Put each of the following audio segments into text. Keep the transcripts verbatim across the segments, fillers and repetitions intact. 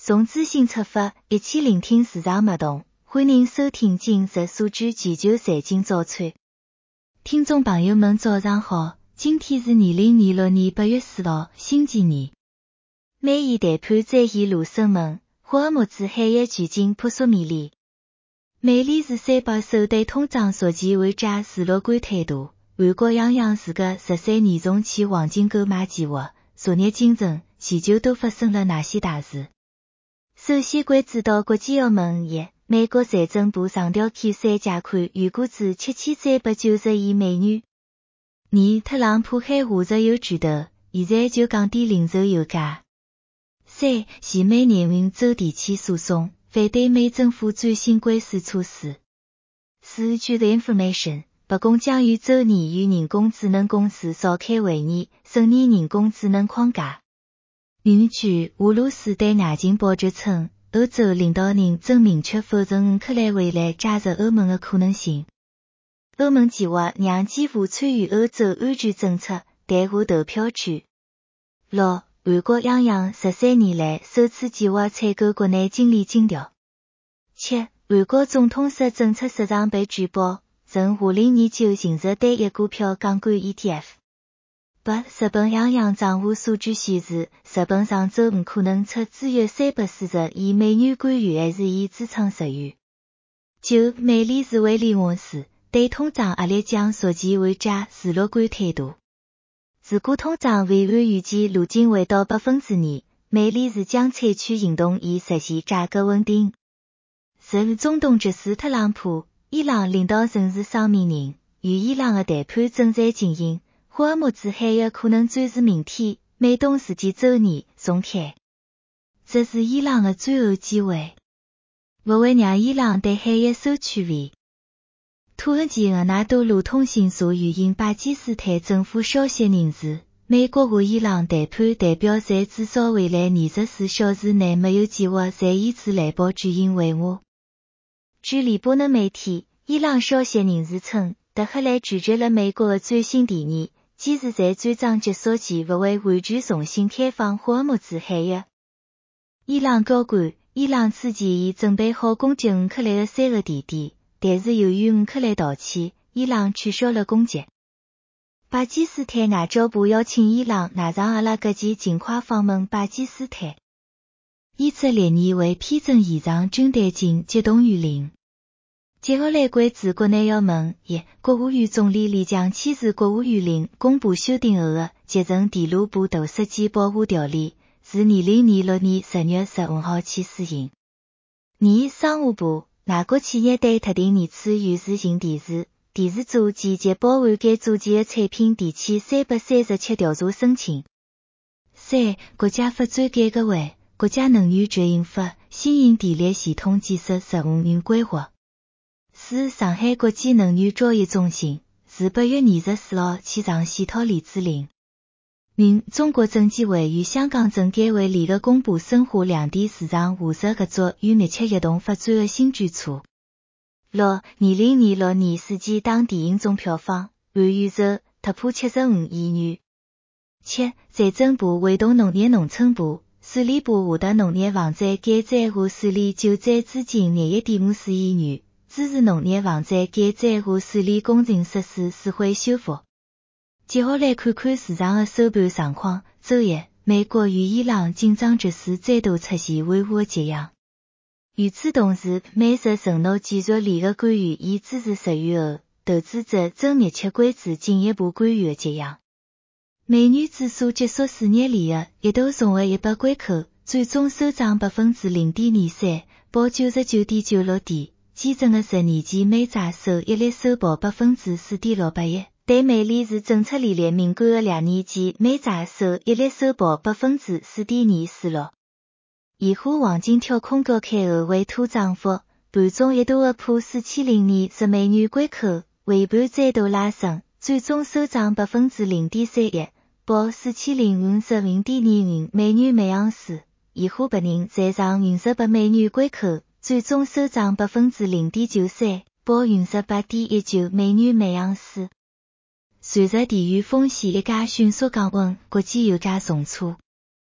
从资讯出发，一起聆听市场脉动。欢迎收听今日数据全球财经早餐。听众朋友们早上好，今天是二零二六年八月四号，星期二。美伊谈判再现罗生门，霍尔木兹海峡全境扑朔迷离。美联储三把手对通胀逐渐缓解持乐观态度。韩国央行自个十三年重启黄金购买计划，昨日清晨，全球都发生了哪些大事？首先关注到国际澳门一，美国财政部上调 Q 三 借款预估至七千三百九十亿美元。二，特朗普喊话石油巨头，现在就降低零售油价。三，全美营运州提起诉讼，反对美政府最新关税措施。四，据 The Information， 白宫将于周二与人工智能公司召开会议，审议人工智能框架。五，据俄罗斯对外情报局称，欧洲领导人正明确否认乌克兰未来加入欧盟的可能性。欧盟计划让基辅参与欧洲安全政策，谈下投票权。六，韩国央行十三年来首次计划采购国内精炼金条。七，韩国总统室政策市场被举报，曾下令研究引入单一股票杠杆 E T F。八，日本央行账户数据显示，日本上周五可能出资约三百四十亿美元官员，还是以支撑日元。九，美联储威廉王士对通胀压力将逐渐缓解持乐观态度。如果通胀未按预期路径回到百分之二，美联储将采取行动以实现价格稳定。十，中东局势特朗普，伊朗领导人是双面人，与伊朗的谈判正在进行。霍尔木兹海峡可能转至明天，美东时间周二重开。这是伊朗的最后机会，不会让伊朗对海峡收区位。土耳其厄纳多路通信社援引巴基斯坦政府消息人士，美国和伊朗谈判代表在至少未来二十四小时内没有计划在伊斯兰堡举行会晤。据黎巴嫩媒体，伊朗消息人士称，德黑兰拒绝了美国的最新提议，坚持在战争结束前不会完全重新开放霍尔木兹海峡。伊朗高官，伊朗此前已准备好攻击乌克兰的三个地点，但是由于乌克兰道歉，伊朗取消了攻击。巴基斯坦外交部邀请伊朗外长阿拉格吉尽快访问巴基斯坦。伊兹列尼为批准延长军队进机动员令。接下来关注国内要闻一，国务院总理李强签署国务院令，公布修订后的集成电路部大设计保护条例，自二零二六年十月十五号起施行。二，商务部，外国企业对特定年次原始型电视、电视组及其包含该组件的产品提起三百三十七调查申请。三，国家发展改革会，国家能源局印发新型电力系统建设十五年规划。四，上海国际能源交易中心自八月二十四号起上线套离子令。五，中国证监会与香港证监会联合公布深化两地市场务实合作与密切协同发展的新举措。六，二零二六年世纪档电影总票房《元宇宙》突破七十五亿元。七，财政部会同农业农村部、水利部下达农业防灾减灾和水利救灾资金廿一点五四亿元。支持农业防灾减灾和水利工程设施损毁修复。接下来看看市场的收盘状况。周一，美国与伊朗紧张局势再度出现缓和的迹象。与此同时，美日承诺继续联合干预以支持日元后，投资者正密切关注进一步干预的迹象。美元指数结束四日连的一度重回一百关口，最终收涨百分之零点二三，报九十九点九六点。基准的十年期美债收益率收报百分之四点六八一，对美联储政策利率敏感的两年期美债收益率收报百分之四点二四六。现货黄金跳空高开后回吐涨幅，盘中一度突破四千零二十美元关口，尾盘再度拉升，最终收涨百分之零点三一，报四千零五十五点二五美元每盎司。现货白银再上五十八美元关口。最终收涨百分之零点九三，报五十八点一九美元每盎司。随着地缘风险一家迅速降温，国际油价重挫。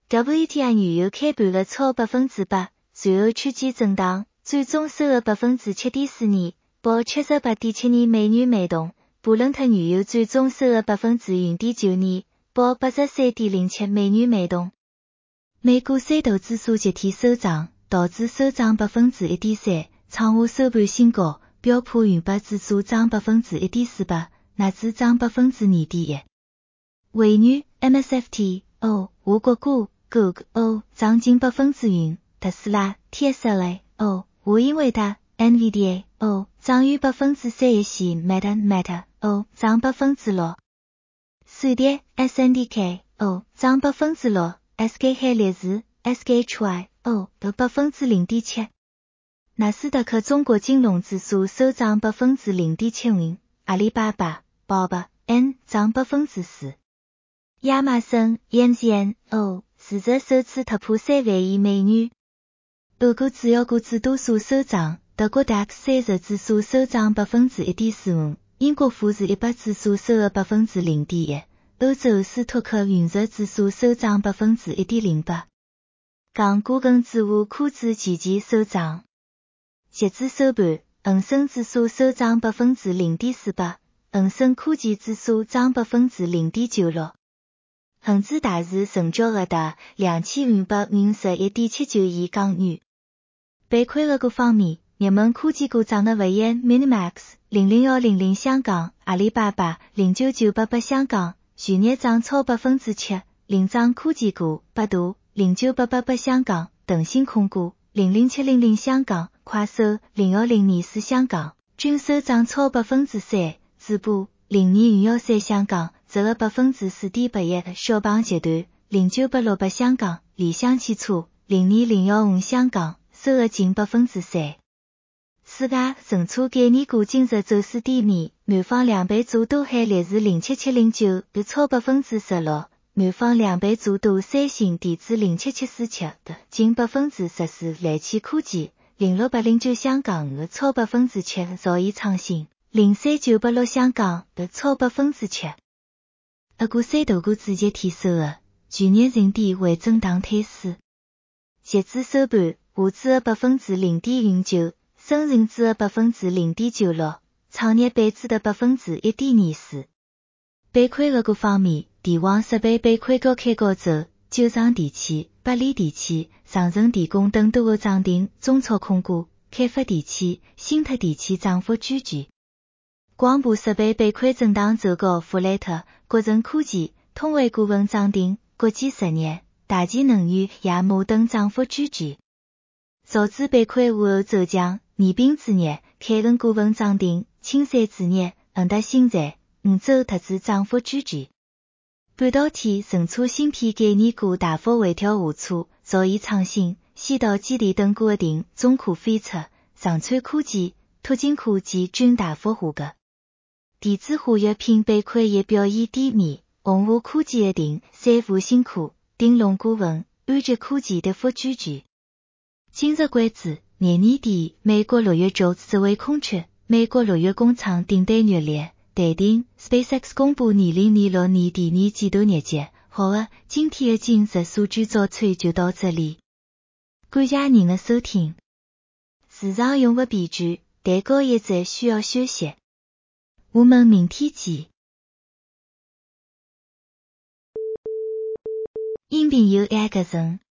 W T I 原油开盘了超百分之八，随后区间震荡，最终收入百分之七点四二，报七十八点七二美元每桶。布伦特原油最终收入百分之零点九二，报八十三点零七美元每桶。美股三大指数集体收涨，道指收涨百分之一点三，创下收盘新高，标普五百指数涨百分之一点四八，纳指涨百分之二点一。微软 M S F T O 华国股 G O G O 涨近百分之五，特斯拉 T S L A O 华英伟达 N V D A O 涨逾百分之三一线 Meta Meta O 涨百分之六。瑞典 S N D K O 涨百分之六。S K 海力士 S K H Y O 得百分之零点七，纳斯达克中国金融指数收涨百分之零点七五，阿里巴巴、宝巴 N 涨百分之四，亚马逊 E M Z N O 市值首次突破三万亿美元。俄国主要股指多数收涨，德国 D A X 三十指数收涨百分之一点四五，英国富时一百指数收入百分之零点一。欧洲斯托克陨石指数收涨百分之一点零八，港股跟指数科指齐齐收涨。截至收盘，恒生指数收涨百分之零点四八，恒生科技指数涨百分之零点九六。恒指大市成交额达两千五百五十一点七九亿港元。板块个股方面，热门科技股涨得不一 ，Minimax 零零一零零香港，阿里巴巴零九九八八香港。全日涨超百分之七，领涨科技股百度零九八八八香港，腾讯控股零零七零零香港，快手零幺零二四香港，均收涨超百分之三，淄博零二五幺三香港，折了百分之四点八一。小鹏集团零九八六八香港，理想汽车零二零幺五香港，收入近百分之三。世界乘车概念股今日走势低迷，南方两倍做多海力士零七七零九跌超百分之十六，南方两倍做多三星电子零七七四七跌近百分之十四，雷奇科技零六八零九香港跌超百分之七，兆易创新零三九八六香港跌超百分之七。俄股三大股指集体收入，去年人民币为震荡退市。截至收盘，沪指的百分之零点五九。深成指的百分之零点九六，创业板指的百分之一点二四。板块个股方面，电网设备板块高开高走，九仓电器、百里电器、长城电工等多个涨停，中超控股、开发电器、新特电器涨幅居前。广播设备板块震荡走高，富莱特、国城科技、通纬股份涨停，国际实业、大气能源、亚摩等涨幅居前。造纸板块午后走强。宜宾纸业、凯伦股份涨停，青山纸业、恒达新材、五洲特指涨幅居前。半导体、存储芯片概念股大幅回调下挫，兆易创新、西道基地等股的定中科飞测、上川科技、拓金科技均大幅下跌。电子化药品板块也表现低迷，宏华科技的定、三富新科、鼎龙股份、安捷科技跌幅居前。今日关注。年年底，美国六月 Jobs 职位空缺，美国六月工厂订单热烈，待定 SpaceX 公布二零二六年第二季度业绩。好了，今天的今日数据早餐就到这里，感谢您的收听。市场永不疲倦，但高一直需要休息。我们明天见。音频由爱格森。